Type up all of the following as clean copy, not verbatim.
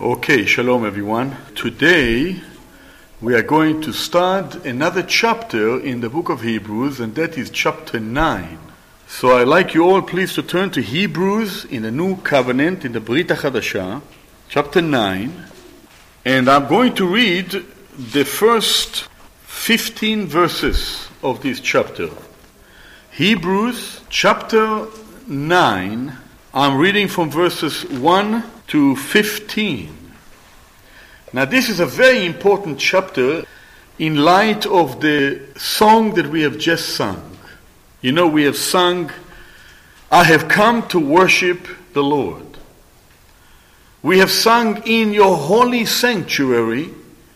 Okay, shalom everyone. Today we are going to start another chapter in the book of Hebrews, and that is chapter 9. So I'd like you all please to turn to Hebrews in the New Covenant, in the Brit HaChadashah, chapter 9, and I'm going to read the first 15 verses of this chapter. Hebrews chapter 9, I'm reading from verses 1 to 15. Now this is a very important chapter in light of the song that we have just sung. You know, we have sung, I have come to worship the Lord. We have sung, in your holy sanctuary.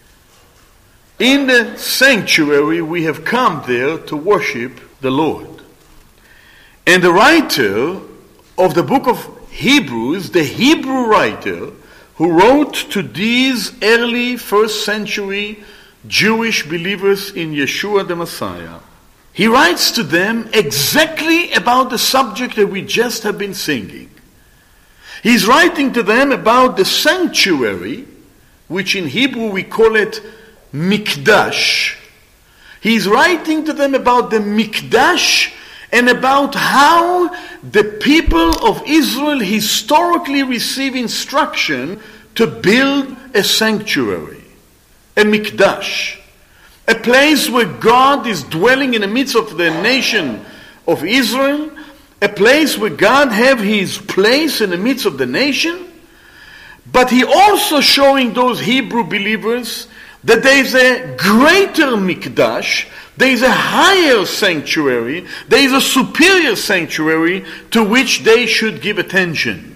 In the sanctuary we have come there to worship the Lord. And the writer of the book of Hebrews, the Hebrew writer who wrote to these early first century Jewish believers in Yeshua the Messiah, he writes to them exactly about the subject that we just have been singing. He's writing to them about the sanctuary, which in Hebrew we call it Mikdash. He's writing to them about the Mikdash and about how the people of Israel historically receive instruction to build a sanctuary, a mikdash, a place where God is dwelling in the midst of the nation of Israel, a place where God have His place in the midst of the nation, but He also showing those Hebrew believers that there is a greater mikdash, there is a higher sanctuary, there is a superior sanctuary to which they should give attention.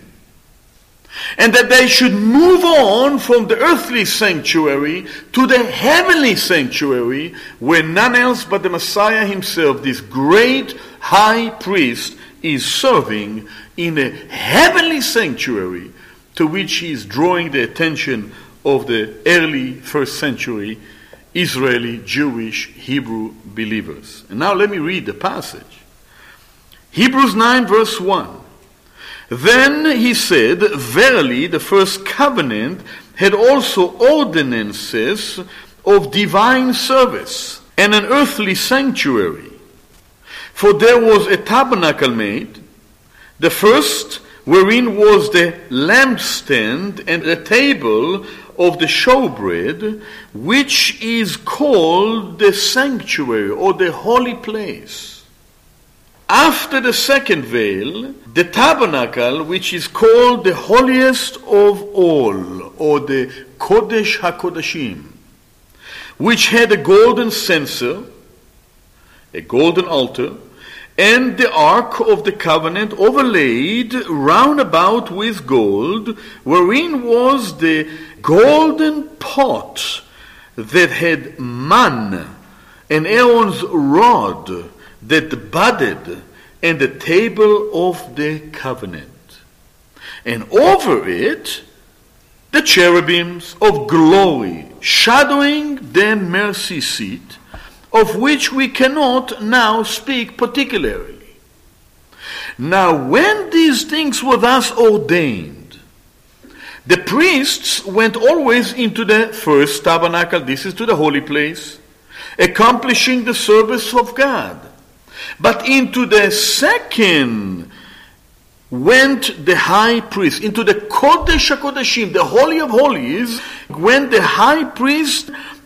And that they should move on from the earthly sanctuary to the heavenly sanctuary, where none else but the Messiah Himself, this great high priest, is serving in a heavenly sanctuary to which He is drawing the attention of the early first century Israeli, Jewish, Hebrew believers. And now let me read the passage. Hebrews 9 verse 1. Then he said, verily the first covenant had also ordinances of divine service and an earthly sanctuary. For there was a tabernacle made, the first wherein was the lampstand and the table of the showbread, which is called the sanctuary or the holy place. After the second veil, the tabernacle, which is called the holiest of all, or the Kodesh HaKodashim, which had a golden censer, a golden altar, and the ark of the covenant overlaid round about with gold, wherein was the golden pot that had manna, and Aaron's rod that budded, and the table of the covenant. And over it, the cherubims of glory, shadowing the mercy seat, of which we cannot now speak particularly. Now when these things were thus ordained, the priests went always into the first tabernacle, this is to the holy place, accomplishing the service of God. But into the second went the high priest, into the Kodesh HaKodashim, the Holy of Holies, went the high priest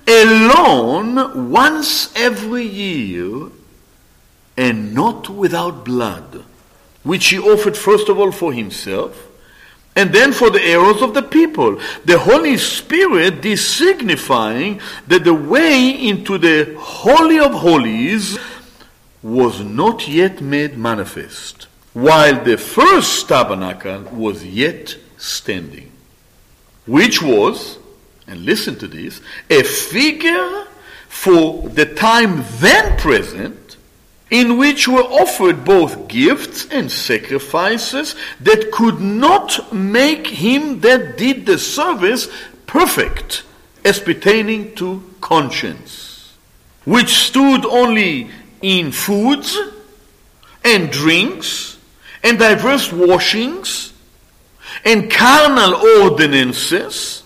alone once every year, and not without blood, which he offered first of all for himself, and then for the errors of the people. The Holy Spirit, this signifying that the way into the Holy of Holies was not yet made manifest, while the first tabernacle was yet standing, which was, and listen to this, a figure for the time then present, in which were offered both gifts and sacrifices that could not make him that did the service perfect, as pertaining to conscience, which stood only in foods and drinks and diverse washings, and carnal ordinances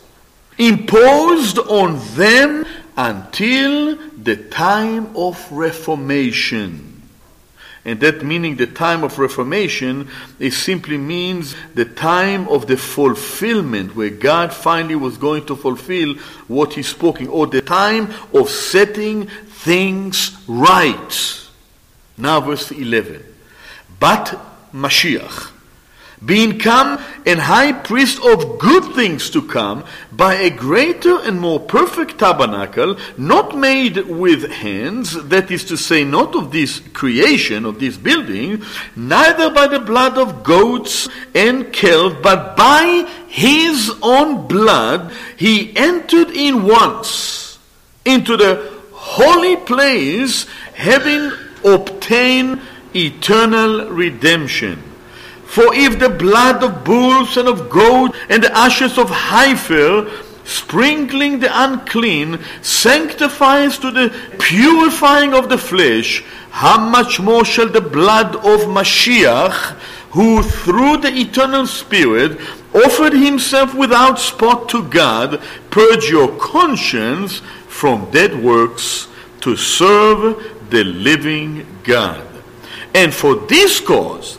imposed on them until the time of Reformation. And that meaning the time of Reformation, it simply means the time of the fulfillment, where God finally was going to fulfill what He spoke, or the time of setting things right. Now verse 11. But Mashiach, being come and high priest of good things to come, by a greater and more perfect tabernacle, not made with hands, that is to say, not of this creation, of this building, neither by the blood of goats and calves, but by his own blood, he entered in once into the holy place, having obtained eternal redemption. For if the blood of bulls and of goats and the ashes of heifer, sprinkling the unclean, sanctifies to the purifying of the flesh, how much more shall the blood of Mashiach, who through the eternal Spirit offered himself without spot to God, purge your conscience from dead works to serve the living God. And for this cause,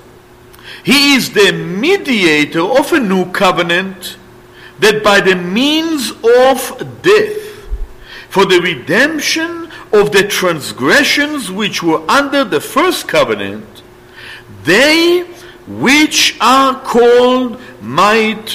he is the mediator of a new covenant, that by the means of death, for the redemption of the transgressions which were under the first covenant, they which are called might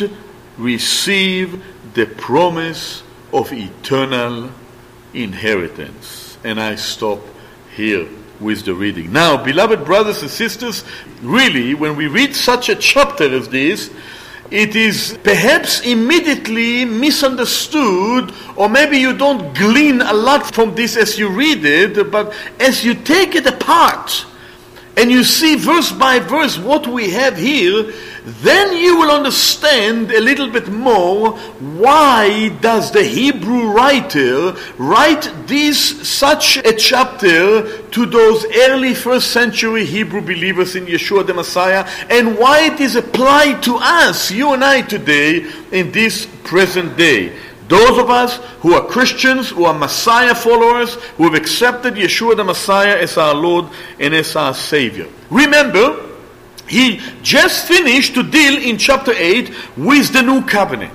receive the promise of eternal inheritance. And I stop here with the reading. Now, beloved brothers and sisters, really, when we read such a chapter as this, it is perhaps immediately misunderstood, or maybe you don't glean a lot from this as you read it, but as you take it apart and you see verse by verse what we have here, then you will understand a little bit more why does the Hebrew writer write such a chapter to those early first century Hebrew believers in Yeshua the Messiah, and why it is applied to us, you and I today, in this present day. Those of us who are Christians, who are Messiah followers, who have accepted Yeshua the Messiah as our Lord and as our Savior. Remember, he just finished to deal in chapter 8 with the new covenant.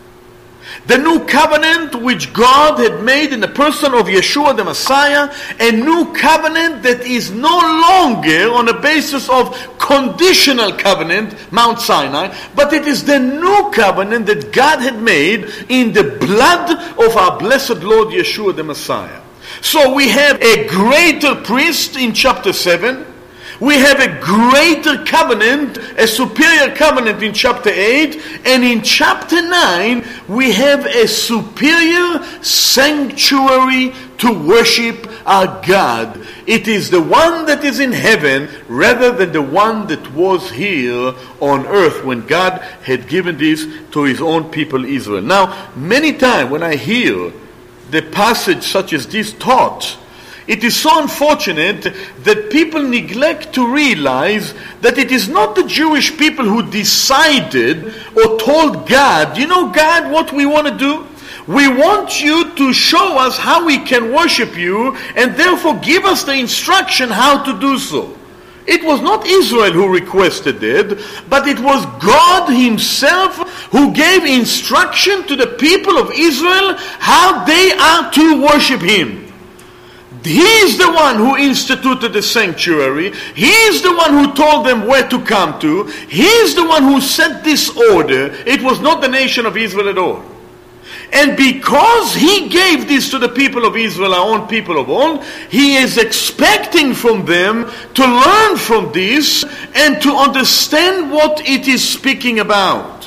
The new covenant which God had made in the person of Yeshua the Messiah, a new covenant that is no longer on the basis of conditional covenant, Mount Sinai, but it is the new covenant that God had made in the blood of our blessed Lord Yeshua the Messiah. So we have a greater priest in chapter 7. We have a greater covenant, a superior covenant in chapter 8, and in chapter 9 we have a superior sanctuary to worship our God. It is the one that is in heaven rather than the one that was here on earth when God had given this to his own people Israel. Now, many times when I hear the passage such as this taught, it is so unfortunate that people neglect to realize that it is not the Jewish people who decided or told God, you know, God, what we want to do? We want you to show us how we can worship you, and therefore give us the instruction how to do so. It was not Israel who requested it, but it was God himself who gave instruction to the people of Israel how they are to worship him. He is the one who instituted the sanctuary. He is the one who told them where to come to. He is the one who set this order. It was not the nation of Israel at all. And because he gave this to the people of Israel, our own people of old, he is expecting from them to learn from this and to understand what it is speaking about.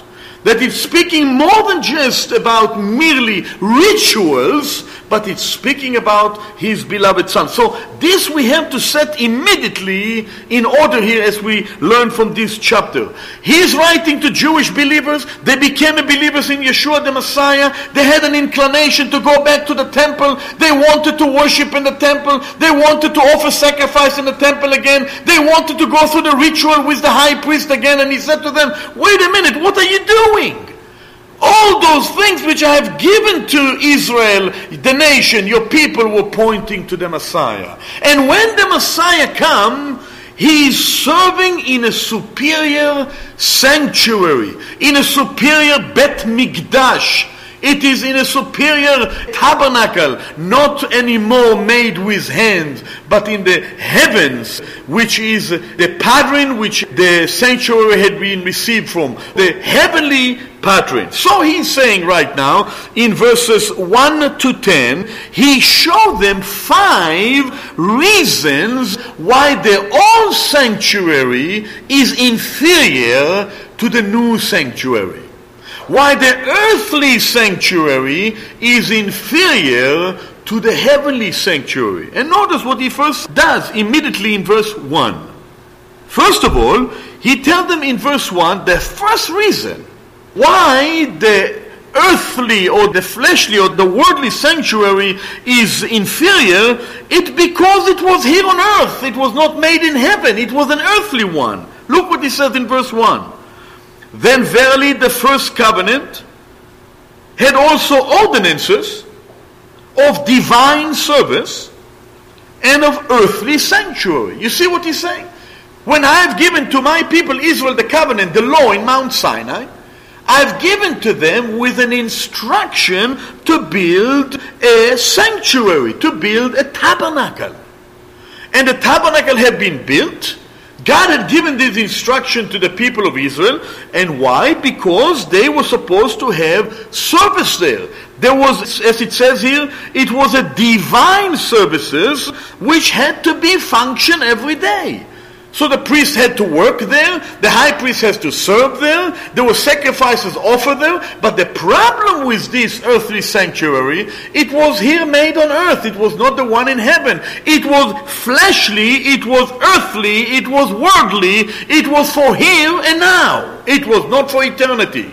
That it's speaking more than just about merely rituals, but it's speaking about His beloved Son. So this we have to set immediately in order here as we learn from this chapter. He's writing to Jewish believers. They became believers in Yeshua the Messiah. They had an inclination to go back to the temple. They wanted to worship in the temple. They wanted to offer sacrifice in the temple again. They wanted to go through the ritual with the high priest again. And He said to them, wait a minute, what are you doing? All those things which I have given to Israel, the nation, your people, were pointing to the Messiah. And when the Messiah comes, He is serving in a superior sanctuary, in a superior Bet Mikdash. It is in a superior tabernacle, not anymore made with hands, but in the heavens, which is the pattern which the sanctuary had been received from, the heavenly pattern. So He's saying right now, in verses 1 to 10, He showed them 5 reasons why the old sanctuary is inferior to the new sanctuary. Why the earthly sanctuary is inferior to the heavenly sanctuary. And notice what He first does immediately in verse 1. First of all, He tells them in verse 1 the first reason why the earthly or the fleshly or the worldly sanctuary is inferior. It's because it was here on earth. It was not made in heaven. It was an earthly one. Look what He says in verse 1. Then verily the first covenant had also ordinances of divine service and of earthly sanctuary. You see what He's saying? When I have given to my people Israel the covenant, the law in Mount Sinai, I've given to them with an instruction to build a sanctuary, to build a tabernacle. And the tabernacle had been built. God had given this instruction to the people of Israel. And why? Because they were supposed to have service there. There was, as it says here, it was a divine services which had to be function every day. So the priest had to work there, the high priest has to serve there, there were sacrifices offered there, but the problem with this earthly sanctuary, it was here made on earth, it was not the one in heaven. It was fleshly, it was earthly, it was worldly, it was for here and now. It was not for eternity.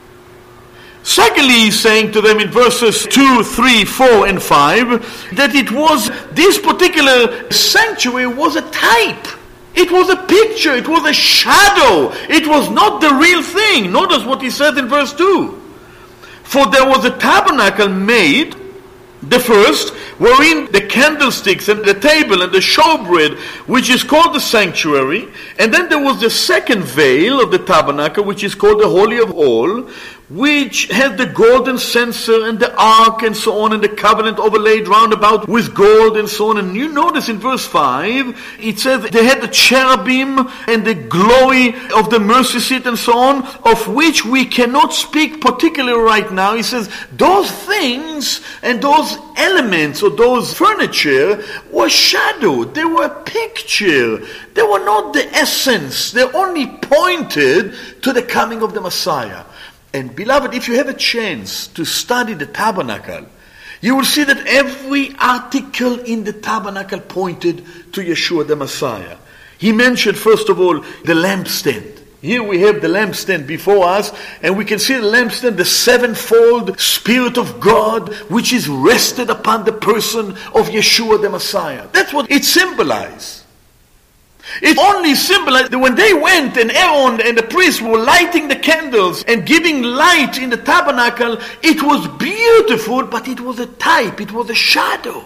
Secondly, He's saying to them in verses 2, 3, 4, and 5, that it was, this particular sanctuary was a type. It was a picture, it was a shadow, it was not the real thing. Notice what He said in verse 2. For there was a tabernacle made, the first, wherein the candlesticks and the table and the showbread, which is called the sanctuary, and then there was the second veil of the tabernacle, which is called the Holy of All, which had the golden censer and the ark and so on, and the covenant overlaid round about with gold and so on. And you notice in verse 5, it says they had the cherubim and the glory of the mercy seat and so on, of which we cannot speak particularly right now. He says those things and those elements or those furniture were shadow. They were a picture. They were not the essence. They only pointed to the coming of the Messiah. And beloved, if you have a chance to study the tabernacle, you will see that every article in the tabernacle pointed to Yeshua the Messiah. He mentioned, first of all, the lampstand. Here we have the lampstand before us, and we can see the lampstand, the sevenfold Spirit of God, which is rested upon the person of Yeshua the Messiah. That's what it symbolized. It only symbolized that when they went and Aaron and the priests were lighting the candles and giving light in the tabernacle, it was beautiful, but it was a type, it was a shadow.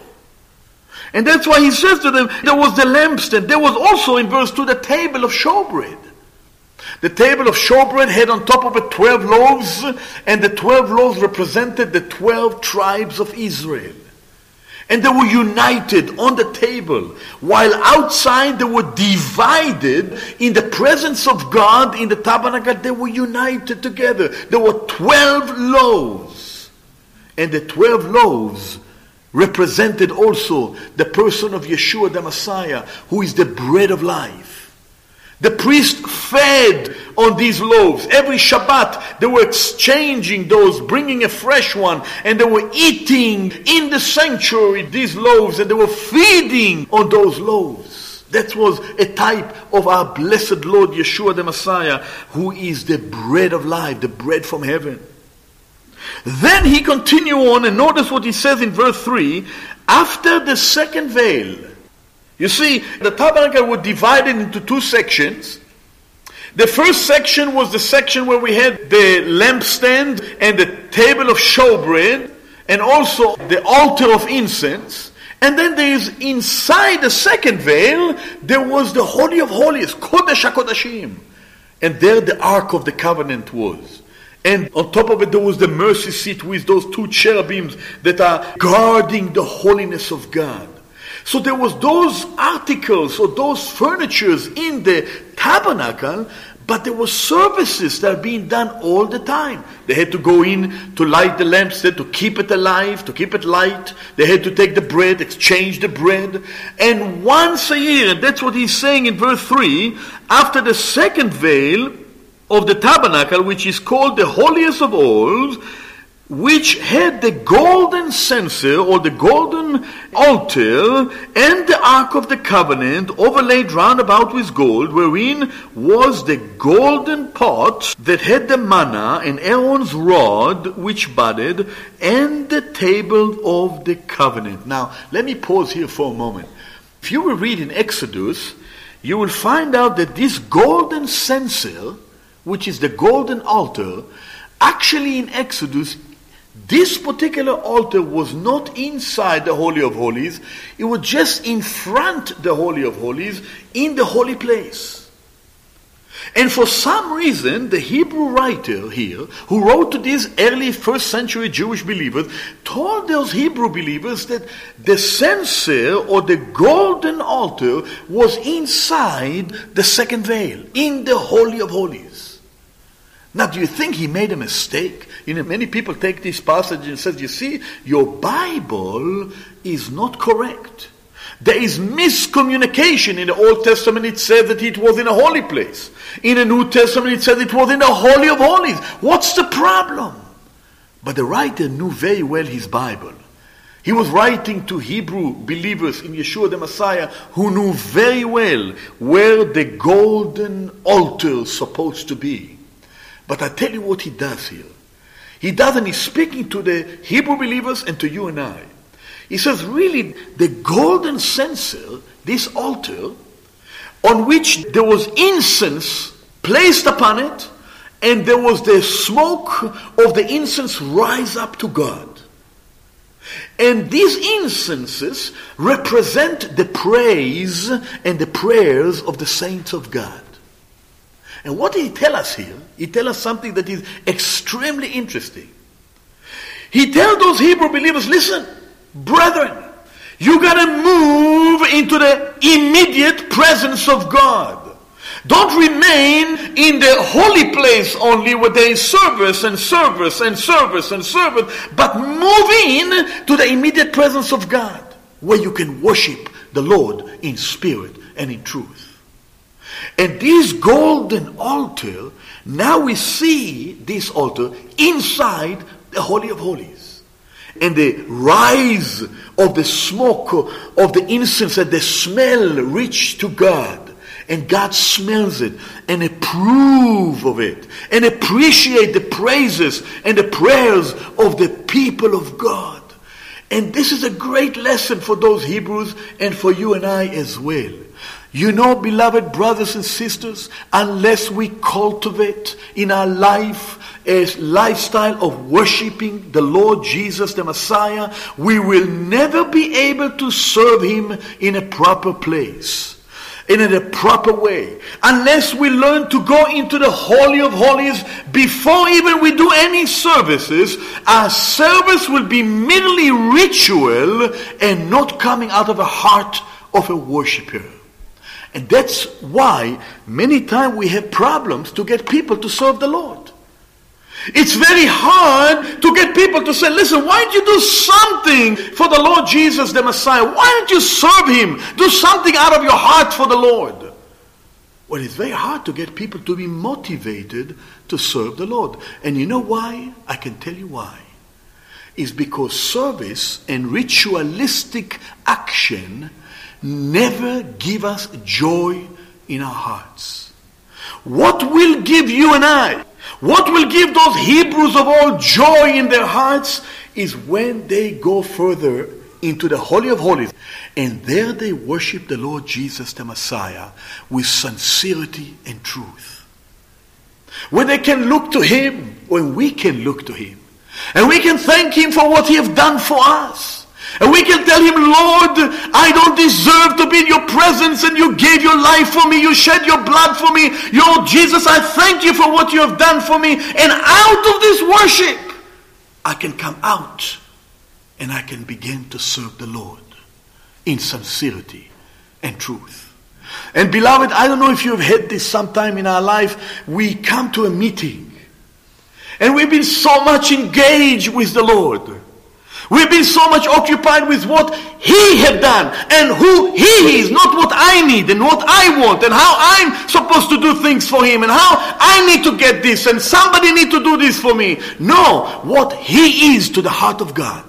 And that's why He says to them, there was the lampstand. There was also in verse 2 the table of showbread. The table of showbread had on top of it 12 loaves, and the 12 loaves represented the 12 tribes of Israel. And they were united on the table, while outside they were divided in the presence of God in the tabernacle. They were united together. There were 12 loaves. And the 12 loaves represented also the person of Yeshua the Messiah, who is the bread of life. The priest fed on these loaves. Every Shabbat, they were exchanging those, bringing a fresh one, and they were eating in the sanctuary these loaves, and they were feeding on those loaves. That was a type of our blessed Lord Yeshua the Messiah, who is the bread of life, the bread from heaven. Then he continued on, and notice what he says in verse 3, after the second veil. You see, the tabernacle was divided into two sections. The first section was the section where we had the lampstand and the table of showbread, and also the altar of incense. And then there is, inside the second veil, there was the Holy of Holies, Kodesh HaKodashim. And there the Ark of the Covenant was. And on top of it, there was the mercy seat with those two cherubims that are guarding the holiness of God. So there was those articles or those furnitures in the tabernacle, but there were services that are being done all the time. They had to go in to light the lampstand, to keep it alive, to keep it light. They had to take the bread, exchange the bread. And once a year, and that's what he's saying in verse 3, after the second veil of the tabernacle, which is called the holiest of all, which had the golden censer or the golden altar and the ark of the covenant overlaid round about with gold, wherein was the golden pot that had the manna and Aaron's rod which budded, and the table of the covenant. Now let me pause here for a moment. If you will read in Exodus, you will find out that this golden censer, which is the golden altar, actually in Exodus, this particular altar was not inside the Holy of Holies. It was just in front the Holy of Holies, in the holy place. And for some reason, the Hebrew writer here, who wrote to these early first century Jewish believers, told those Hebrew believers that the censer or the golden altar was inside the second veil, in the Holy of Holies. Now, do you think he made a mistake? Many people take this passage and says, you see, your Bible is not correct. There is miscommunication. In the Old Testament it said that it was in a holy place. In the New Testament it said it was in the Holy of Holies. What's the problem? But the writer knew very well his Bible. He was writing to Hebrew believers in Yeshua the Messiah who knew very well where the golden altar is supposed to be. But I tell you what he does here. He does, and he's speaking to the Hebrew believers and to you and I. He says, really, the golden censer, this altar, on which there was incense placed upon it, and there was the smoke of the incense rise up to God. And these incenses represent the praise and the prayers of the saints of God. And what did he tell us here? He tells us something that is extremely interesting. He tells those Hebrew believers, listen, brethren, you got to move into the immediate presence of God. Don't remain in the holy place only where there is service and service and service and service, but move in to the immediate presence of God, where you can worship the Lord in spirit and in truth. And this golden altar, now we see this altar inside the Holy of Holies. And the rise of the smoke of the incense and the smell reach to God. And God smells it and approves of it and appreciate the praises and the prayers of the people of God. And this is a great lesson for those Hebrews and for you and I as well. You know, beloved brothers and sisters, unless we cultivate in our life a lifestyle of worshiping the Lord Jesus the Messiah, we will never be able to serve Him in a proper place, in a proper way. Unless we learn to go into the Holy of Holies before even we do any services, our service will be merely ritual and not coming out of the heart of a worshiper. And that's why many times we have problems to get people to serve the Lord. It's very hard to get people to say, listen, why don't you do something for the Lord Jesus the Messiah? Why don't you serve Him? Do something out of your heart for the Lord. Well, it's very hard to get people to be motivated to serve the Lord. And you know why? I can tell you why. It's because service and ritualistic action never give us joy in our hearts. What will give you and I, what will give those Hebrews of old joy in their hearts is when they go further into the Holy of Holies. And there they worship the Lord Jesus the Messiah with sincerity and truth. When they can look to Him, when we can look to Him. And we can thank Him for what He has done for us. And we can tell Him, Lord, I don't deserve to be in your presence, and you gave your life for me, you shed your blood for me. Lord Jesus, I thank you for what you have done for me. And out of this worship, I can come out and I can begin to serve the Lord in sincerity and truth. And beloved, I don't know if you've had this sometime in our life. We come to a meeting and we've been so much engaged with the Lord. We've been so much occupied with what He had done and who He is, not what I need and what I want and how I'm supposed to do things for Him and how I need to get this and somebody need to do this for me. No, what He is to the heart of God.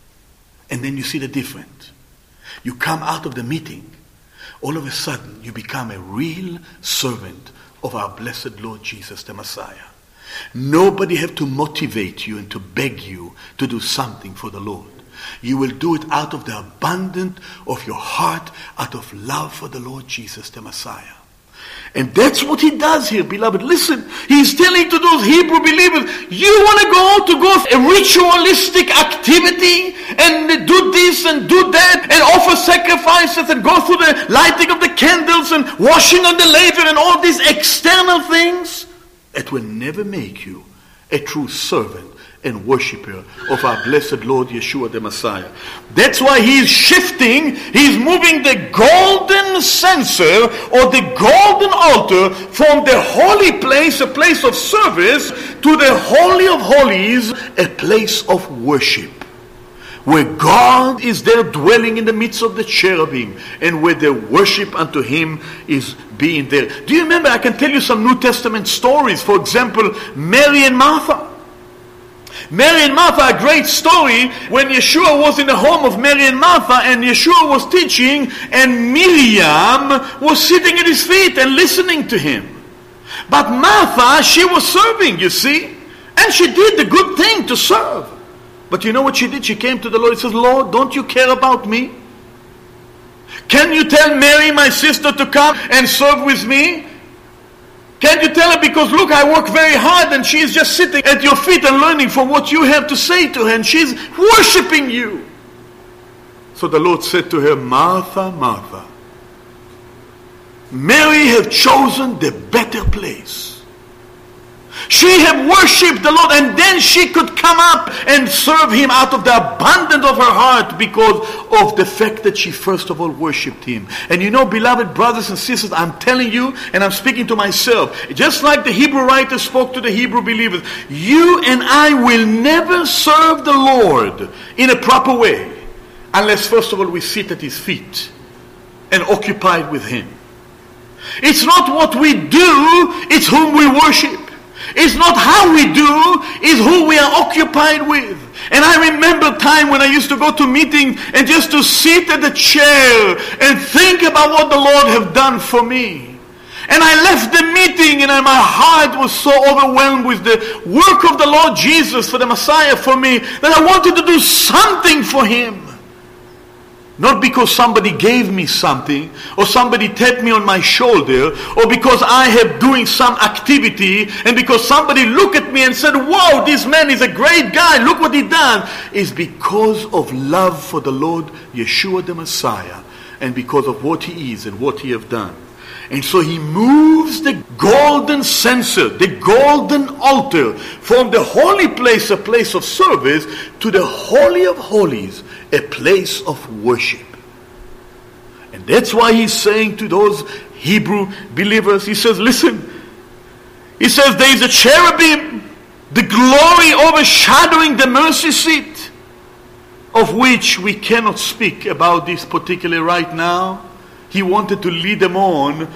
And then you see the difference. You come out of the meeting, all of a sudden you become a real servant of our blessed Lord Jesus the Messiah. Nobody have to motivate you and to beg you to do something for the Lord. You will do it out of the abundance of your heart, out of love for the Lord Jesus the Messiah. And that's what He does here, beloved. Listen, He's telling to those Hebrew believers, you want to go a ritualistic activity and do this and do that and offer sacrifices and go through the lighting of the candles and washing on the laver and all these external things. It will never make you a true servant and worshiper of our blessed Lord Yeshua the Messiah. That's why He's shifting, He's moving the golden censer or the golden altar from the holy place, a place of service, to the Holy of Holies, a place of worship, where God is there dwelling in the midst of the cherubim, and where the worship unto Him is being there. Do you remember, I can tell you some New Testament stories. For example, Mary and Martha. Mary and Martha, a great story, when Yeshua was in the home of Mary and Martha, and Yeshua was teaching, and Miriam was sitting at His feet and listening to Him. But Martha, she was serving, you see, and she did the good thing to serve. But you know what she did? She came to the Lord and says, Lord, don't you care about me? Can you tell Mary, my sister, to come and serve with me? Can you tell her, because look, I work very hard and she's just sitting at your feet and learning from what you have to say to her, and she's worshiping you. So the Lord said to her, Martha, Martha, Mary have chosen the better place. She had worshipped the Lord, and then she could come up and serve Him out of the abundance of her heart because of the fact that she first of all worshipped Him. And you know, beloved brothers and sisters, I'm telling you, and I'm speaking to myself, just like the Hebrew writer spoke to the Hebrew believers, you and I will never serve the Lord in a proper way unless first of all we sit at His feet and occupied with Him. It's not what we do, it's whom we worship. It's not how we do, it's who we are occupied with. And I remember a time when I used to go to meetings and just to sit at the chair and think about what the Lord have done for me. And I left the meeting and my heart was so overwhelmed with the work of the Lord Jesus for the Messiah for me that I wanted to do something for Him. Not because somebody gave me something, or somebody tapped me on my shoulder, or because I have doing some activity, and because somebody looked at me and said, wow, this man is a great guy, look what he done. It's because of love for the Lord Yeshua the Messiah, and because of what He is and what He have done. And so He moves the golden censer, the golden altar, from the holy place, a place of service, to the Holy of Holies, a place of worship. And that's why He's saying to those Hebrew believers, He says, listen, He says there is a cherubim, the glory overshadowing the mercy seat, of which we cannot speak about this particularly right now. He wanted to lead them on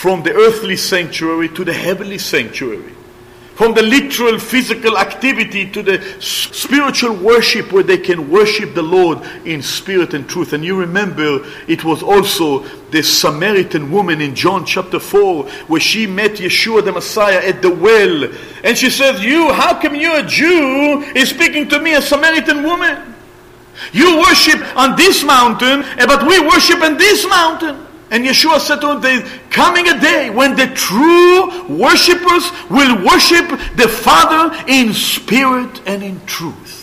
from the earthly sanctuary to the heavenly sanctuary. From the literal physical activity to the spiritual worship where they can worship the Lord in spirit and truth. And you remember it was also the Samaritan woman in John chapter 4 where she met Yeshua the Messiah at the well. And she says, how come you, a Jew, is speaking to me, a Samaritan woman? You worship on this mountain, but we worship on this mountain. And Yeshua said to him, there is coming a day when the true worshippers will worship the Father in spirit and in truth.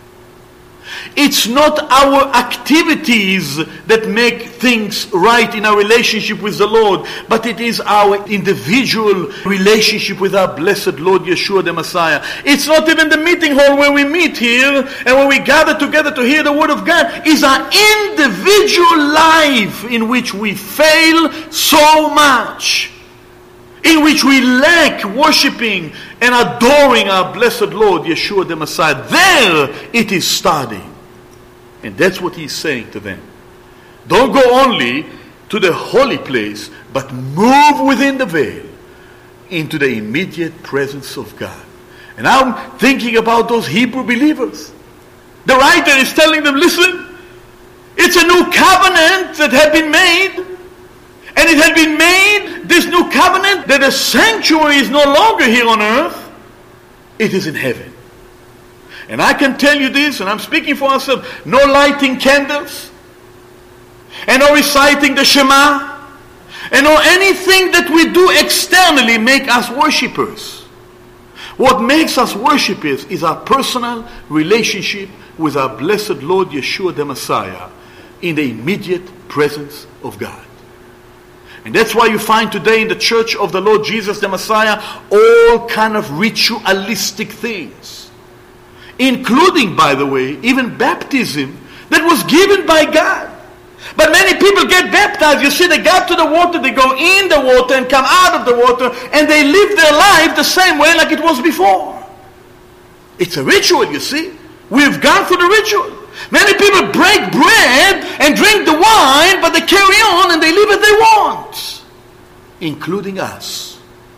It's not our activities that make things right in our relationship with the Lord, but it is our individual relationship with our blessed Lord Yeshua the Messiah. It's not even the meeting hall where we meet here and when we gather together to hear the Word of God. It's our individual life in which we fail so much, in which we lack worshiping and adoring our blessed Lord Yeshua the Messiah. There it is starting. And that's what he's saying to them. Don't go only to the holy place, but move within the veil into the immediate presence of God. And I'm thinking about those Hebrew believers. The writer is telling them, listen, it's a new covenant that had been made. And it had been made, this new covenant, that the sanctuary is no longer here on earth. It is in heaven. And I can tell you this, and I'm speaking for myself, no lighting candles, and no reciting the Shema, and no anything that we do externally make us worshipers. What makes us worshipers is our personal relationship with our blessed Lord Yeshua the Messiah in the immediate presence of God. And that's why you find today in the church of the Lord Jesus the Messiah all kind of ritualistic things. Including, by the way, even baptism that was given by God. But many people get baptized. You see, they go to the water, they go in the water and come out of the water, and they live their life the same way like it was before. It's a ritual, you see. We've gone through the ritual. Many people break bread and drink the wine, but they carry on and they live as they want, including us.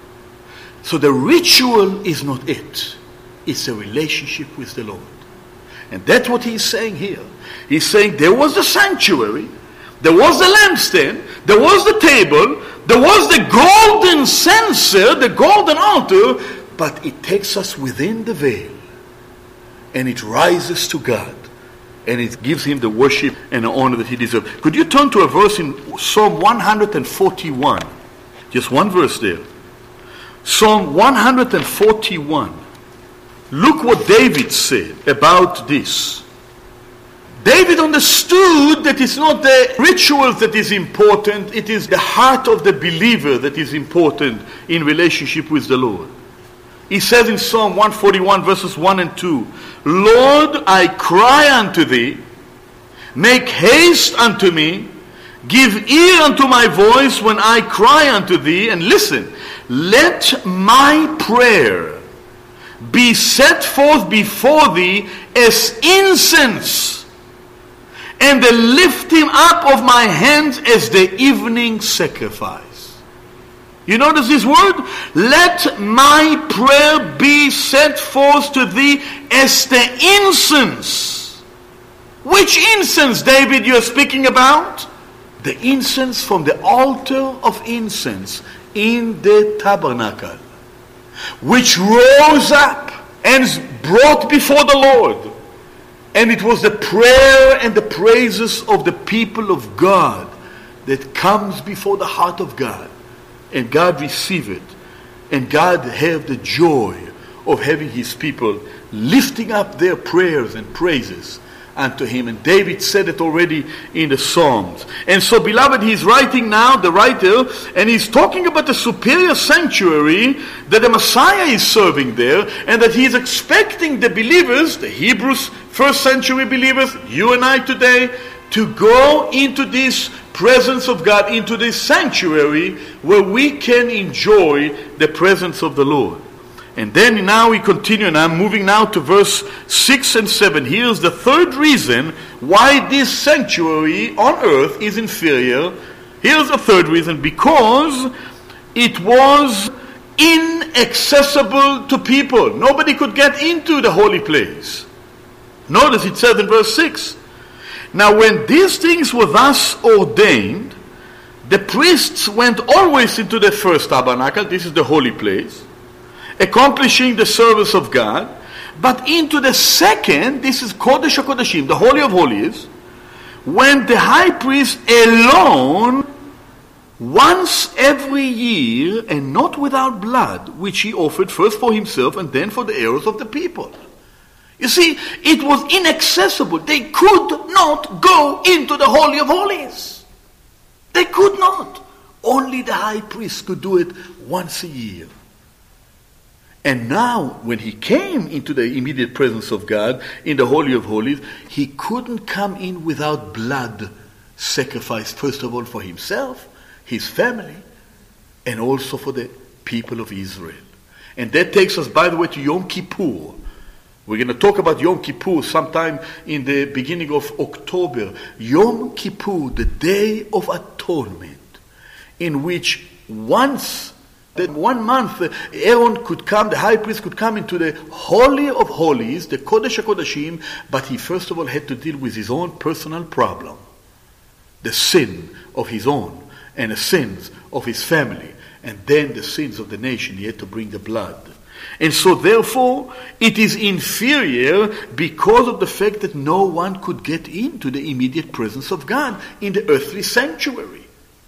So the ritual is not it. It's a relationship with the Lord. And that's what he's saying here. He's saying there was the sanctuary, there was the lampstand, there was the table, there was the golden censer, the golden altar, but it takes us within the veil. And it rises to God. And it gives him the worship and the honor that he deserves. Could you turn to a verse in Psalm 141? Just one verse there. Psalm 141. Look what David said about this. David understood that it's not the rituals that is important, it is the heart of the believer that is important in relationship with the Lord. He says in Psalm 141 verses 1 and 2, Lord, I cry unto thee, make haste unto me, give ear unto my voice when I cry unto thee, and listen, let my prayer be set forth before thee as incense, and the lifting up of my hands as the evening sacrifice. You notice this word? Let my prayer be set forth to thee as the incense. Which incense, David, you're speaking about? The incense from the altar of incense in the tabernacle, which rose up and is brought before the Lord. And it was the prayer and the praises of the people of God that comes before the heart of God. And God receive it. And God have the joy of having his people lifting up their prayers and praises unto him. And David said it already in the Psalms. And so, beloved, he's writing now, the writer, and he's talking about the superior sanctuary that the Messiah is serving there, and that he's expecting the believers, the Hebrews, first century believers, you and I today, to go into this presence of God, into this sanctuary where we can enjoy the presence of the Lord. And then now we continue, and I'm moving now to verse 6 and 7. Here's the third reason why this sanctuary on earth is inferior. Here's the third reason: because it was inaccessible to people. Nobody could get into the holy place. Notice it says in verse 6, now when these things were thus ordained, the priests went always into the first tabernacle, this is the holy place, accomplishing the service of God, but into the second, this is Kodesh HaKodeshim, the Holy of Holies, went the high priest alone once every year, and not without blood, which he offered first for himself and then for the errors of the people. You see, it was inaccessible. They could not go into the Holy of Holies. They could not. Only the high priest could do it once a year. And now, when he came into the immediate presence of God in the Holy of Holies, he couldn't come in without blood sacrificed, first of all, for himself, his family, and also for the people of Israel. And that takes us, by the way, to Yom Kippur. We're going to talk about Yom Kippur sometime in the beginning of October. Yom Kippur, the Day of Atonement, in which once, that 1 month, Aaron could come, the high priest could come into the Holy of Holies, the Kodesh HaKodeshim, but he first of all had to deal with his own personal problem, the sin of his own, and the sins of his family, and then the sins of the nation. He had to bring the blood. And so therefore, it is inferior because of the fact that no one could get into the immediate presence of God in the earthly sanctuary.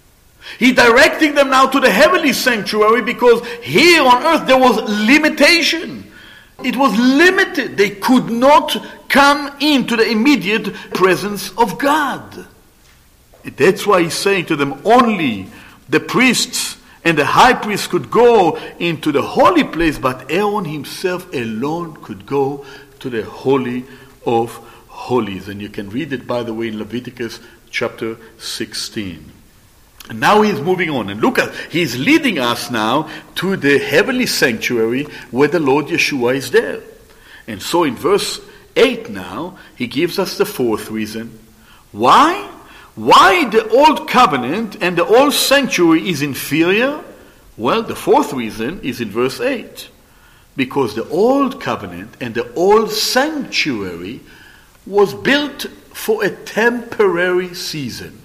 He directing them now to the heavenly sanctuary because here on earth there was limitation. It was limited. They could not come into the immediate presence of God. And that's why he's saying to them, only the priests and the high priest could go into the holy place, but Aaron himself alone could go to the Holy of Holies. And you can read it, by the way, in Leviticus chapter 16. And now he's moving on. And look at, he's leading us now to the heavenly sanctuary where the Lord Yeshua is there. And so in verse 8 now, he gives us the fourth reason. Why? Why the old covenant and the old sanctuary is inferior? Well, the fourth reason is in verse 8. Because the old covenant and the old sanctuary was built for a temporary season.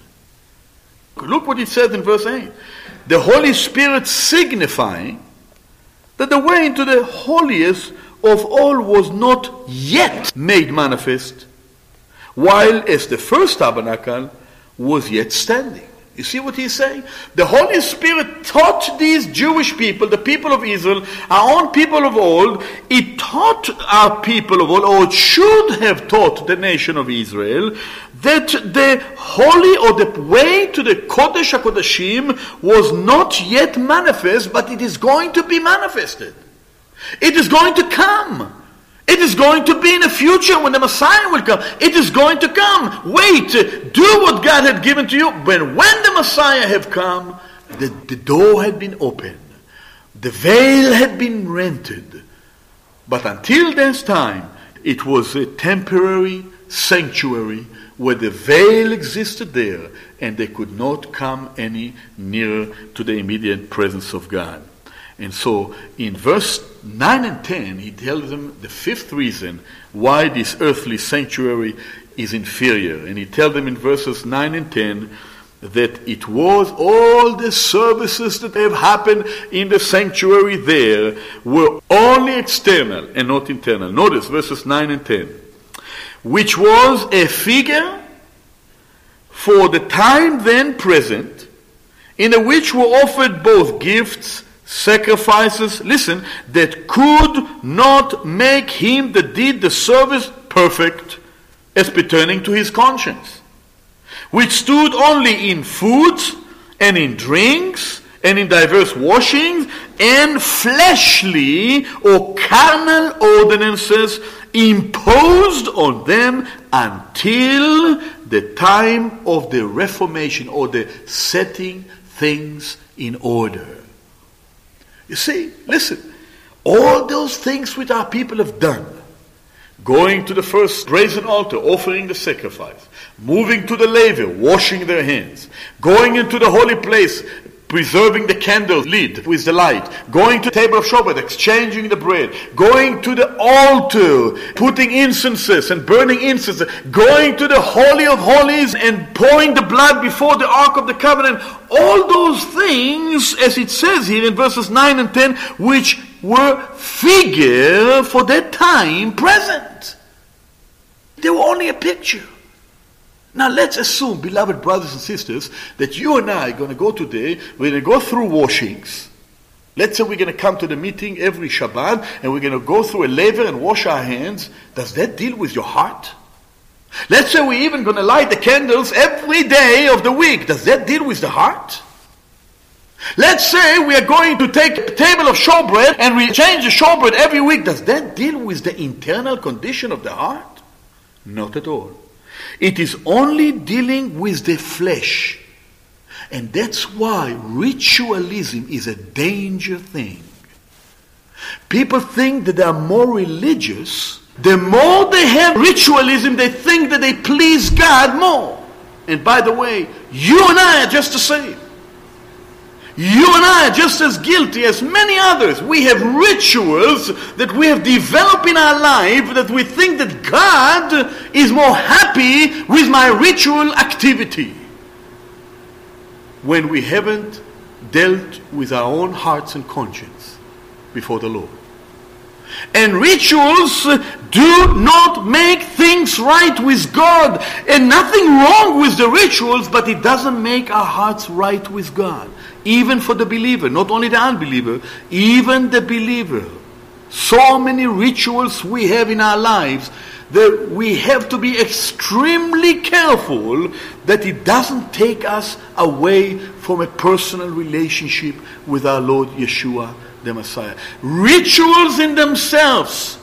Look what it says in verse 8. The Holy Spirit signifying that the way into the holiest of all was not yet made manifest, while as the first tabernacle was yet standing. You see what he's saying? The Holy Spirit taught these Jewish people, the people of Israel, our own people of old, it taught our people of old, or it should have taught the nation of Israel, that the holy or the way to the Kodesh HaKodeshim was not yet manifest, but it is going to be manifested. It is going to come. It is going to be in the future when the Messiah will come. It is going to come. Wait, do what God had given to you. But when the Messiah have come, the door had been opened. The veil had been rented. But until this time, it was a temporary sanctuary where the veil existed there and they could not come any nearer to the immediate presence of God. And so in verse 9 and 10, he tells them the fifth reason why this earthly sanctuary is inferior. And he tells them in verses 9 and 10 that it was all the services that have happened in the sanctuary there were only external and not internal. Notice verses 9 and 10. Which was a figure for the time then present, in which were offered both gifts, sacrifices, listen, that could not make him that did the service perfect as pertaining to his conscience, which stood only in foods and in drinks and in diverse washings and fleshly or carnal ordinances imposed on them until the time of the Reformation or the setting things in order. You see, listen, all those things which our people have done, going to the first brazen altar, offering the sacrifice, moving to the laver, washing their hands, going into the holy place, preserving the candle lid with the light, going to the table of showbread, exchanging the bread, going to the altar, putting incenses and burning incense, going to the Holy of Holies and pouring the blood before the Ark of the Covenant. All those things, as it says here in verses 9 and 10, which were figure for that time present. They were only a picture. Now let's assume, beloved brothers and sisters, that you and I are going to go today, we're going to go through washings. Let's say we're going to come to the meeting every Shabbat and we're going to go through a laver and wash our hands. Does that deal with your heart? Let's say we're even going to light the candles every day of the week. Does that deal with the heart? Let's say we are going to take a table of showbread and we change the showbread every week. Does that deal with the internal condition of the heart? Not at all. It is only dealing with the flesh. And that's why ritualism is a danger thing. People think that they are more religious. The more they have ritualism, they think that they please God more. And by the way, you and I are just the same. You and I are just as guilty as many others. We have rituals that we have developed in our life that we think that God is more happy with my ritual activity, when we haven't dealt with our own hearts and conscience before the Lord. And rituals do not make things right with God. And nothing wrong with the rituals, but it doesn't make our hearts right with God. Even for the believer, not only the unbeliever, even the believer. So many rituals we have in our lives that we have to be extremely careful that it doesn't take us away from a personal relationship with our Lord Yeshua the Messiah. Rituals in themselves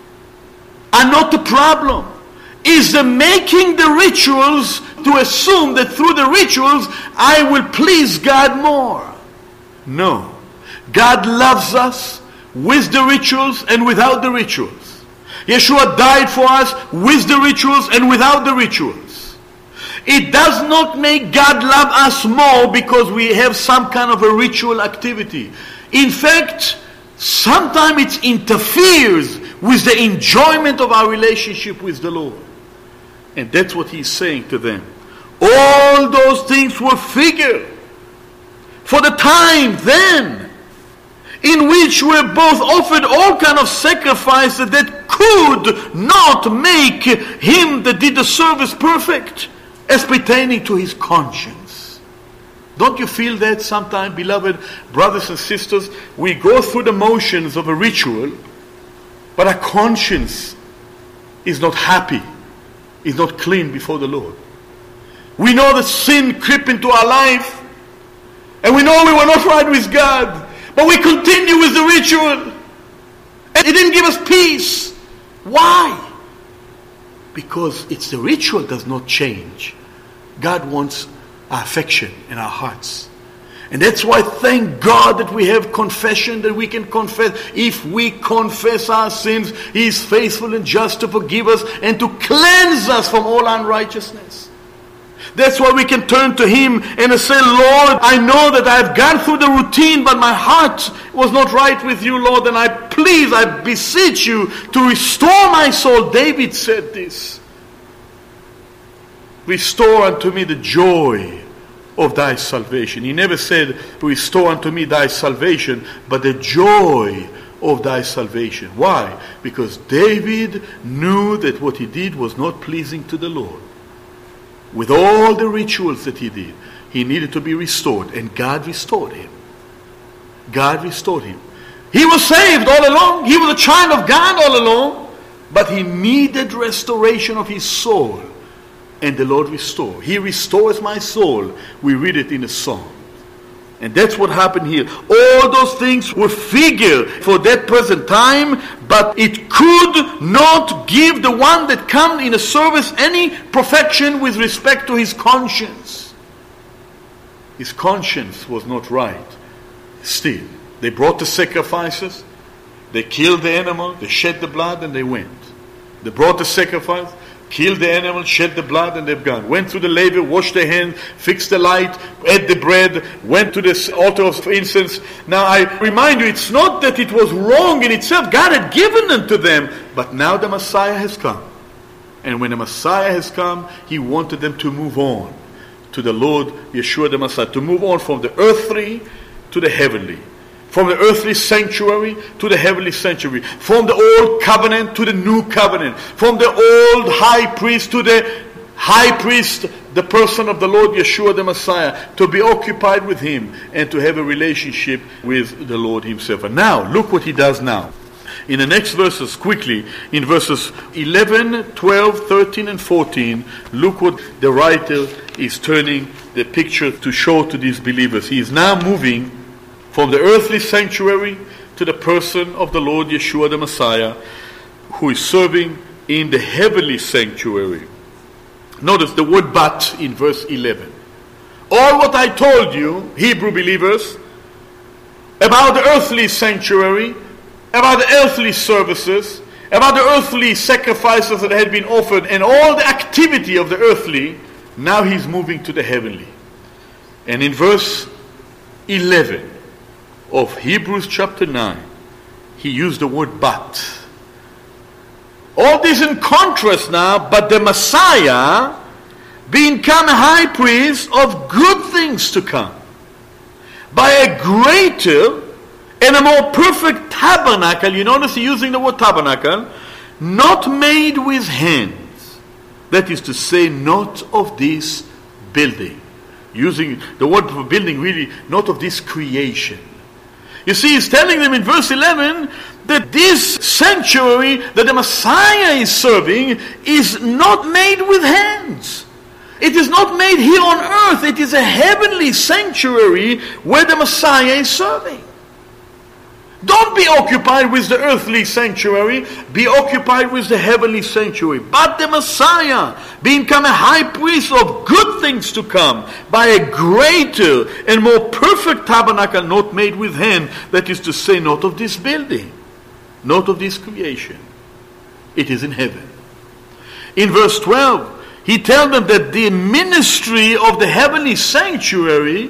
are not the problem. Is the making the rituals to assume that through the rituals I will please God more. No. God loves us with the rituals and without the rituals. Yeshua died for us with the rituals and without the rituals. It does not make God love us more because we have some kind of a ritual activity. In fact, sometimes it interferes with the enjoyment of our relationship with the Lord. And that's what he's saying to them. All those things were figure for the time then, in which were both offered all kind of sacrifices that could not make him that did the service perfect, as pertaining to his conscience. Don't you feel that sometimes, beloved brothers and sisters? We go through the motions of a ritual, but our conscience is not happy, is not clean before the Lord. We know that sin crept into our life, and we know we were not right with God, but we continue with the ritual, and it didn't give us peace. Why? Because it's the ritual does not change. God wants our affection in our hearts. And that's why thank God that we have confession, that we can confess. If we confess our sins, He is faithful and just to forgive us and to cleanse us from all unrighteousness. That's why we can turn to Him and say, Lord, I know that I have gone through the routine, but my heart was not right with you, Lord, and I beseech you to restore my soul. David said this. Restore unto me the joy of thy salvation. He never said, restore unto me thy salvation, but the joy of thy salvation. Why? Because David knew that what he did was not pleasing to the Lord. With all the rituals that he did, he needed to be restored, and God restored him. God restored him. He was saved all along. He was a child of God all along, but he needed restoration of his soul. And the Lord restored. He restores my soul. We read it in the song. And that's what happened here. All those things were figure for that present time, but it could not give the one that come in a service any perfection with respect to his conscience. His conscience was not right. Still, they brought the sacrifices, they killed the animal, they shed the blood, and they went. They brought the sacrifice, killed the animal, shed the blood, and they've gone. Went through the laver, washed their hands, fixed the light, ate the bread, went to this altar of incense. Now I remind you, it's not that it was wrong in itself. God had given them to them. But now the Messiah has come. And when the Messiah has come, He wanted them to move on to the Lord Yeshua the Messiah, to move on from the earthly to the heavenly. From the earthly sanctuary to the heavenly sanctuary. From the old covenant to the new covenant. From the old high priest to the high priest, the person of the Lord Yeshua the Messiah. To be occupied with Him and to have a relationship with the Lord Himself. And now, look what He does now. In the next verses, quickly, in verses 11, 12, 13 and 14, look what the writer is turning the picture to show to these believers. He is now moving from the earthly sanctuary to the person of the Lord Yeshua the Messiah, who is serving in the heavenly sanctuary. Notice the word but in verse 11. All what I told you, Hebrew believers, about the earthly sanctuary, about the earthly services, about the earthly sacrifices that had been offered, and all the activity of the earthly, now he's moving to the heavenly. And in verse 11 of Hebrews chapter 9, he used the word but. All this in contrast now, but the Messiah being come a high priest of good things to come, by a greater and a more perfect tabernacle. You notice he's using the word tabernacle, not made with hands. That is to say, not of this building. Using the word for building, really, not of this creation. You see, he's telling them in verse 11 that this sanctuary that the Messiah is serving is not made with hands. It is not made here on earth. It is a heavenly sanctuary where the Messiah is serving. Don't be occupied with the earthly sanctuary. Be occupied with the heavenly sanctuary. But the Messiah, being become a high priest of good things to come, by a greater and more perfect tabernacle, not made with hand, that is to say, not of this building, not of this creation. It is in heaven. In verse 12, he tells them that the ministry of the heavenly sanctuary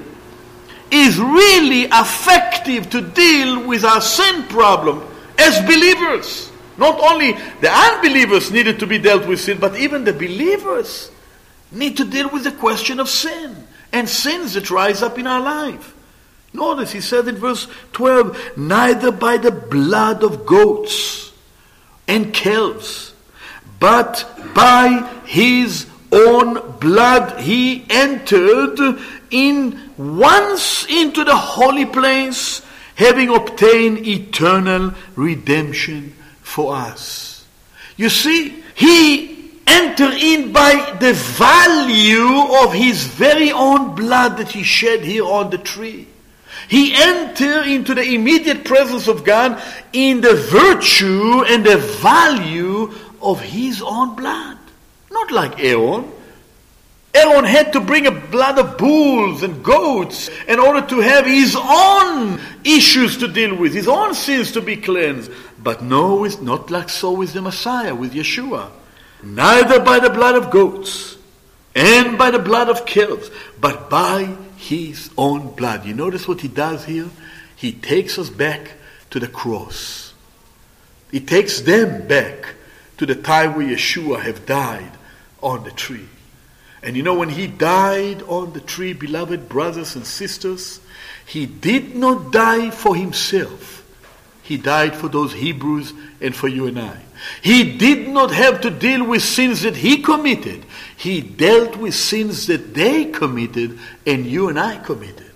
is really effective to deal with our sin problem as believers. Not only the unbelievers needed to be dealt with sin, but even the believers need to deal with the question of sin and sins that rise up in our life. Notice he said in verse 12, neither by the blood of goats and calves, but by his own blood he entered in once into the holy place, having obtained eternal redemption for us. You see, he entered in by the value of his very own blood that he shed here on the tree. He entered into the immediate presence of God in the virtue and the value of his own blood. Not like Aaron. Aaron had to bring a blood of bulls and goats in order to have his own issues to deal with, his own sins to be cleansed. But no, it's not like so with the Messiah, with Yeshua. Neither by the blood of goats and by the blood of calves, but by his own blood. You notice what he does here? He takes us back to the cross. He takes them back to the time where Yeshua have died on the tree. And you know, when he died on the tree, beloved brothers and sisters, he did not die for himself. He died for those Hebrews and for you and I. He did not have to deal with sins that he committed. He dealt with sins that they committed and you and I committed.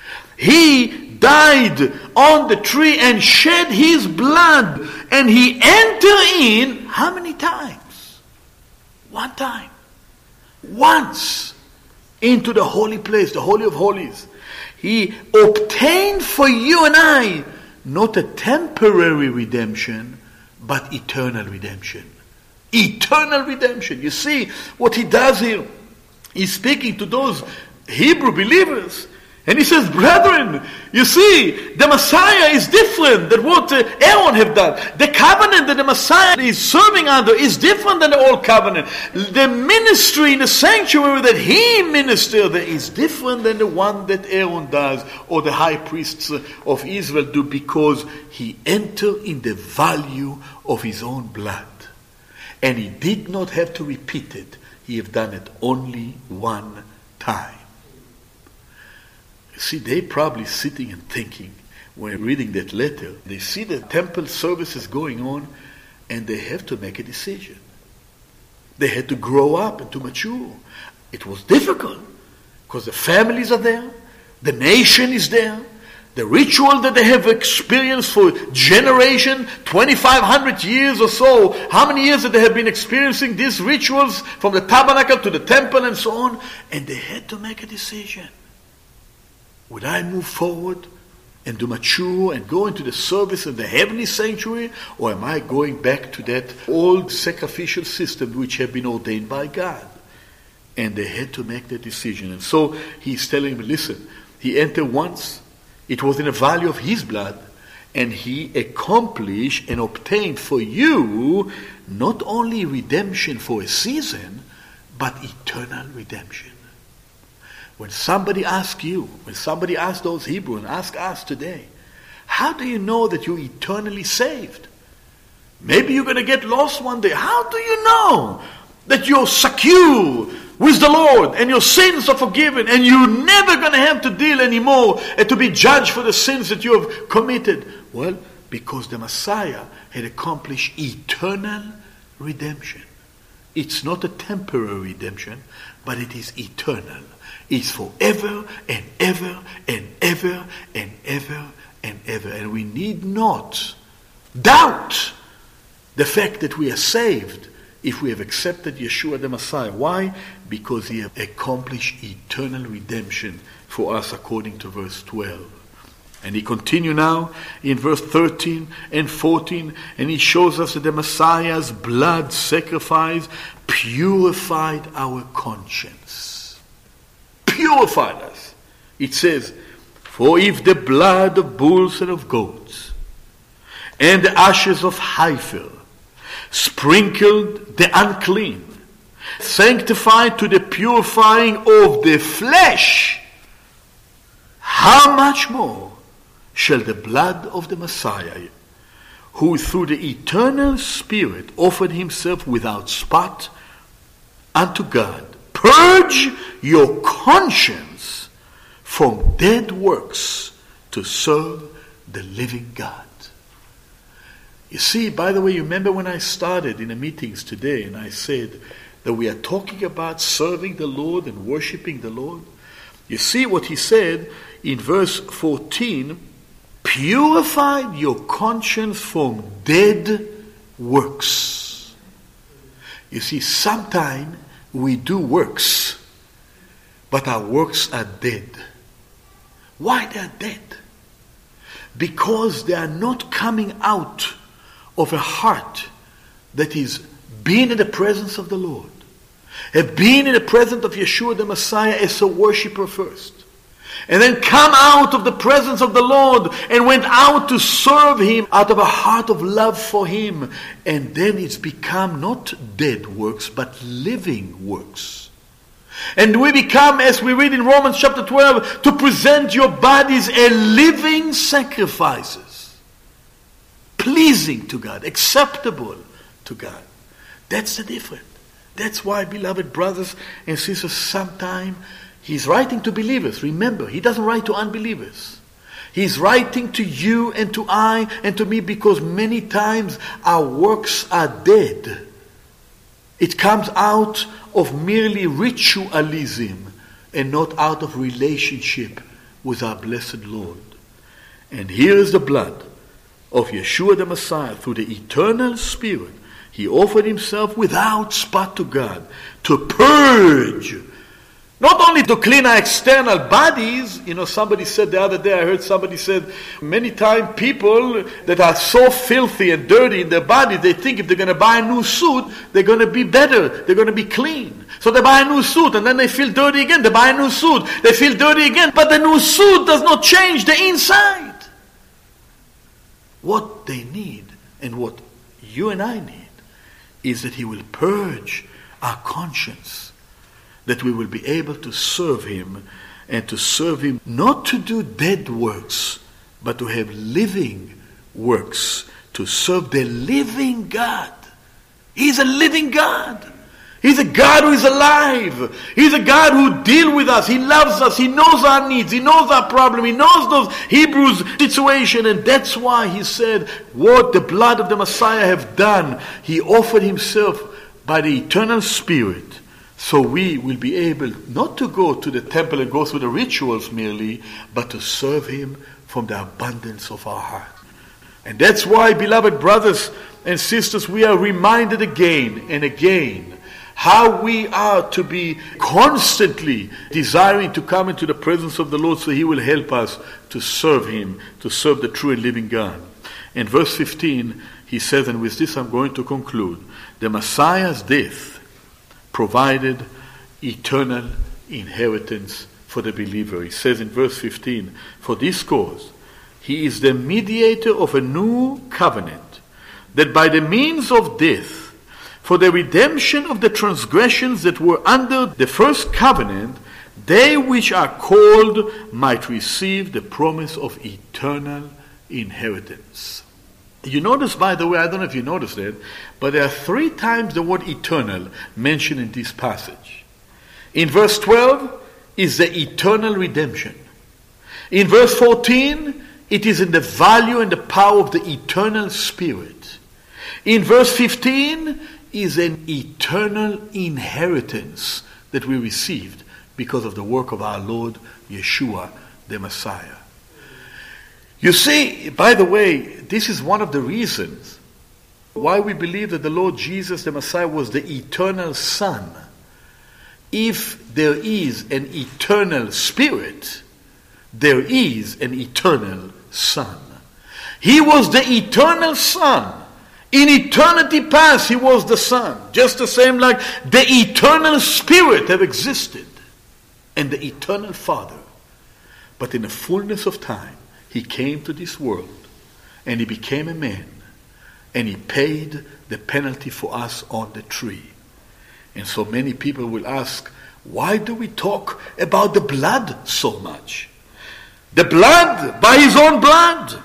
He died on the tree and shed his blood, and he entered in how many times? One time. Once into the holy place, the Holy of Holies. He obtained for you and I not a temporary redemption, but eternal redemption. Eternal redemption. You see what he does here? He's speaking to those Hebrew believers. And he says, brethren, you see, the Messiah is different than what Aaron have done. The covenant that the Messiah is serving under is different than the old covenant. The ministry in the sanctuary that he ministered is different than the one that Aaron does or the high priests of Israel do, because he entered in the value of his own blood. And he did not have to repeat it. He have done it only one time. See, they probably sitting and thinking, when reading that letter, they see the temple services going on, and they have to make a decision. They had to grow up and to mature. It was difficult, because the families are there, the nation is there, the ritual that they have experienced for generation, 2,500 years or so, how many years that they have been experiencing these rituals from the tabernacle to the temple and so on, and they had to make a decision. Would I move forward and to mature and go into the service of the heavenly sanctuary, or am I going back to that old sacrificial system which had been ordained by God? And they had to make that decision. And so he's telling me, listen, he entered once, it was in the value of his blood, and he accomplished and obtained for you not only redemption for a season, but eternal redemption. When somebody asks you, when somebody asks those Hebrews, and ask us today, how do you know that you're eternally saved? Maybe you're going to get lost one day. How do you know that you're secure with the Lord and your sins are forgiven and you're never going to have to deal anymore and to be judged for the sins that you have committed? Well, because the Messiah had accomplished eternal redemption. It's not a temporary redemption, but it is eternal. It's forever and ever and ever and ever and ever. And we need not doubt the fact that we are saved if we have accepted Yeshua the Messiah. Why? Because he has accomplished eternal redemption for us according to verse 12. And he continues now in verse 13 and 14, and he shows us that the Messiah's blood sacrifice purified our conscience. Purified us. It says, for if the blood of bulls and of goats and the ashes of heifer sprinkled the unclean, sanctified to the purifying of the flesh, how much more shall the blood of the Messiah, who through the eternal Spirit offered himself without spot unto God, purge your conscience from dead works to serve the living God. You see, by the way, you remember when I started in the meetings today and I said that we are talking about serving the Lord and worshiping the Lord? You see what he said in verse 14, purified your conscience from dead works. You see, sometimes we do works, but our works are dead. Why they are dead? Because they are not coming out of a heart that is being in the presence of the Lord, have been in the presence of Yeshua the Messiah as a worshiper first, and then come out of the presence of the Lord and went out to serve him out of a heart of love for him. And then it's become not dead works, but living works. And we become, as we read in Romans chapter 12, to present your bodies a living sacrifices, pleasing to God, acceptable to God. That's the difference. That's why, beloved brothers and sisters, sometimes he's writing to believers. Remember, he doesn't write to unbelievers. He's writing to you and to I and to me because many times our works are dead. It comes out of merely ritualism and not out of relationship with our blessed Lord. And here is the blood of Yeshua the Messiah through the eternal Spirit. He offered himself without spot to God to purge Not only to clean our external bodies. Somebody said the other day, I heard somebody said, many times people that are so filthy and dirty in their body, they think if they're going to buy a new suit, they're going to be better, they're going to be clean. So they buy a new suit and then they feel dirty again. They buy a new suit, they feel dirty again. But the new suit does not change the inside. What they need and what you and I need is that He will purge our conscience, that we will be able to serve Him, and to serve Him not to do dead works, but to have living works, to serve the living God. He's a living God. He's a God who is alive. He's a God who deals with us. He loves us. He knows our needs. He knows our problem. He knows those Hebrews' situation. And that's why He said, what the blood of the Messiah have done, He offered Himself by the eternal Spirit. So we will be able not to go to the temple and go through the rituals merely, but to serve Him from the abundance of our heart. And that's why, beloved brothers and sisters, we are reminded again and again how we are to be constantly desiring to come into the presence of the Lord, so He will help us to serve Him, to serve the true and living God. In verse 15, he says, and with this I'm going to conclude, the Messiah's death provided eternal inheritance for the believer. He says in verse 15, for this cause, He is the mediator of a new covenant, that by the means of death, for the redemption of the transgressions that were under the first covenant, they which are called might receive the promise of eternal inheritance. You notice, by the way, I don't know if you noticed it, but there are 3 times the word eternal mentioned in this passage. In verse 12 is the eternal redemption. In verse 14, it is in the value and the power of the eternal Spirit. In verse 15 is an eternal inheritance that we received because of the work of our Lord Yeshua, the Messiah. You see, by the way, this is one of the reasons why we believe that the Lord Jesus, the Messiah, was the eternal Son. If there is an eternal Spirit, there is an eternal Son. He was the eternal Son. In eternity past, He was the Son. Just the same like the eternal Spirit have existed. And the eternal Father. But in the fullness of time, He came to this world. And He became a man. And He paid the penalty for us on the tree. And so many people will ask, why do we talk about the blood so much? The blood, by His own blood.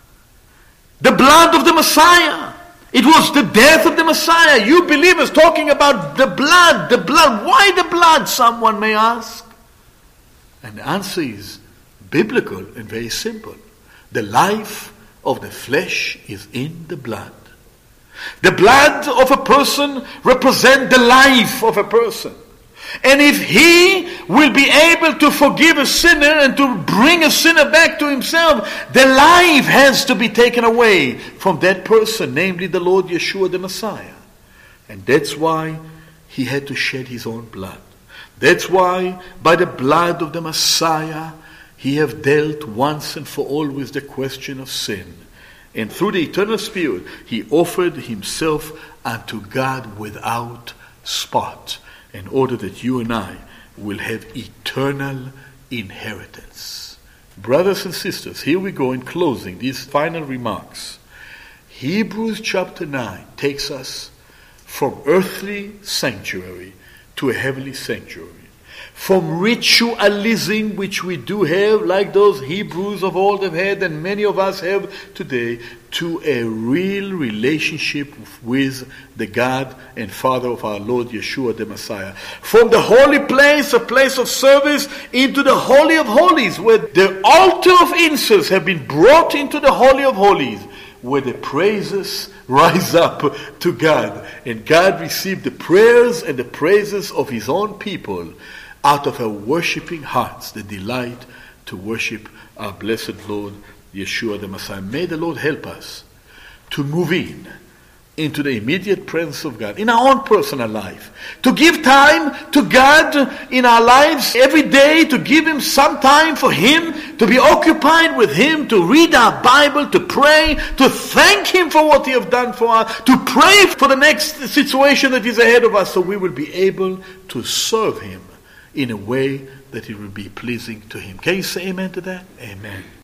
The blood of the Messiah. It was the death of the Messiah. You believers talking about the blood, the blood. Why the blood, someone may ask? And the answer is biblical and very simple. The life of the flesh is in the blood. The blood of a person represents the life of a person. And if He will be able to forgive a sinner and to bring a sinner back to Himself, the life has to be taken away from that person, namely the Lord Yeshua the Messiah. And that's why He had to shed His own blood. That's why by the blood of the Messiah, He have dealt once and for all with the question of sin. And through the eternal Spirit, He offered Himself unto God without spot, in order that you and I will have eternal inheritance. Brothers and sisters, here we go in closing these final remarks. Hebrews chapter 9 takes us from earthly sanctuary to a heavenly sanctuary. From ritualism, which we do have, like those Hebrews of old have had and many of us have today, to a real relationship with the God and Father of our Lord Yeshua the Messiah. From the holy place, a place of service, into the Holy of Holies, where the altar of incense have been brought into the Holy of Holies, where the praises rise up to God. And God received the prayers and the praises of His own people out of our worshiping hearts, the delight to worship our blessed Lord Yeshua the Messiah. May the Lord help us to move in into the immediate presence of God in our own personal life. To give time to God in our lives every day, to give Him some time for Him, to be occupied with Him, to read our Bible, to pray, to thank Him for what He has done for us, to pray for the next situation that is ahead of us, so we will be able to serve Him in a way that it will be pleasing to Him. Can you say amen to that? Amen.